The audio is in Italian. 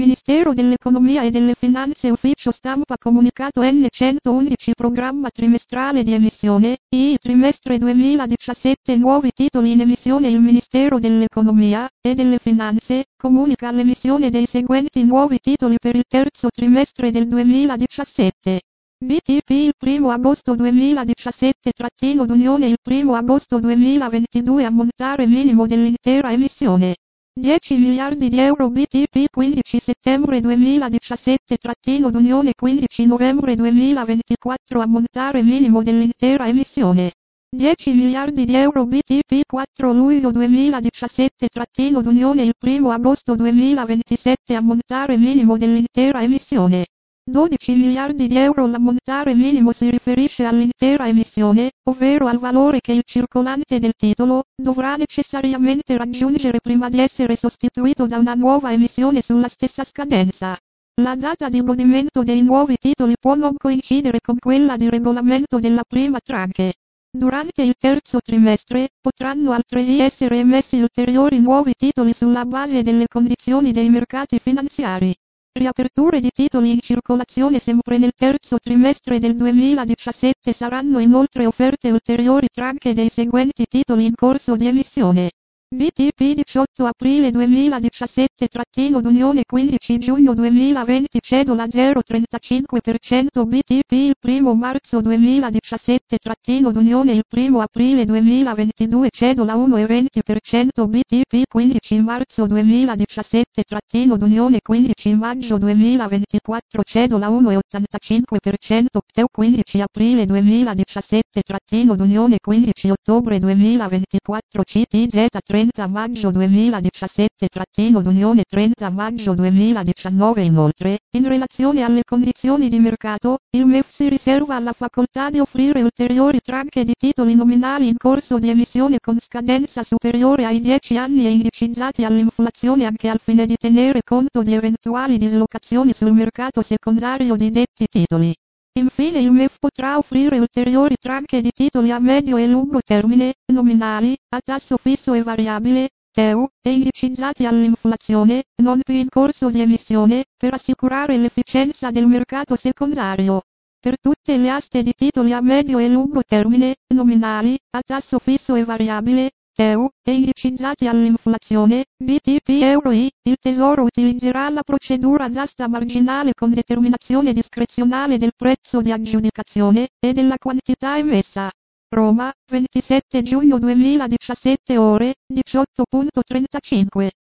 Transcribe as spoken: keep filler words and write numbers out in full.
Ministero dell'Economia e delle Finanze Ufficio Stampa Comunicato N centoundici Programma trimestrale di emissione, I trimestre duemiladiciassette Nuovi titoli in emissione. Il Ministero dell'Economia e delle Finanze comunica l'emissione dei seguenti nuovi titoli per il terzo trimestre del duemiladiciassette. B T P il primo agosto duemiladiciassette trattino d'Unione il primo agosto duemilaventidue ammontare minimo dell'intera emissione dieci miliardi di euro. B T P quindici settembre duemiladiciassette trattino d'Unione quindici novembre duemilaventiquattro ammontare minimo dell'intera emissione dieci miliardi di euro. B T P quattro luglio duemiladiciassette trattino d'Unione il primo agosto duemilaventisette ammontare minimo dell'intera emissione dodici miliardi di euro. L'ammontare minimo si riferisce all'intera emissione, ovvero al valore che il circolante del titolo dovrà necessariamente raggiungere prima di essere sostituito da una nuova emissione sulla stessa scadenza. La data di godimento dei nuovi titoli può non coincidere con quella di regolamento della prima tranche. Durante il terzo trimestre, potranno altresì essere emessi ulteriori nuovi titoli sulla base delle condizioni dei mercati finanziari. Riaperture di titoli in circolazione sempre nel terzo trimestre del duemiladiciassette. Saranno inoltre offerte ulteriori tranche dei seguenti titoli in corso di emissione. B T P diciotto aprile duemiladiciassette trattino d'Unione quindici giugno duemilaventi cedola zero virgola trentacinque per cento. B T P il primo marzo duemiladiciassette trattino d'Unione il primo aprile duemilaventidue cedola uno virgola venti per cento. B T P quindici marzo duemiladiciassette trattino d'Unione quindici maggio duemilaventiquattro cedola uno virgola ottantacinque per cento. P T E U quindici aprile duemiladiciassette trattino d'Unione quindici ottobre duemilaventiquattro. C T Z trenta maggio duemiladiciassette trattino d'Unione trenta maggio duemiladiciannove. Inoltre, in relazione alle condizioni di mercato, il M E F si riserva la facoltà di offrire ulteriori tranche di titoli nominali in corso di emissione con scadenza superiore ai dieci anni e indicizzati all'inflazione anche al fine di tenere conto di eventuali dislocazioni sul mercato secondario di detti titoli. Infine il M E F potrà offrire ulteriori tranche di titoli a medio e lungo termine, nominali, a tasso fisso e variabile, T E U, e indicizzati all'inflazione, non più in corso di emissione, per assicurare l'efficienza del mercato secondario. Per tutte le aste di titoli a medio e lungo termine, nominali, a tasso fisso e variabile, T E U, e indicizzati all'inflazione, B T P Euro I, il Tesoro utilizzerà la procedura d'asta marginale con determinazione discrezionale del prezzo di aggiudicazione, e della quantità emessa. Roma, ventisette giugno duemiladiciassette ore, diciotto e trentacinque.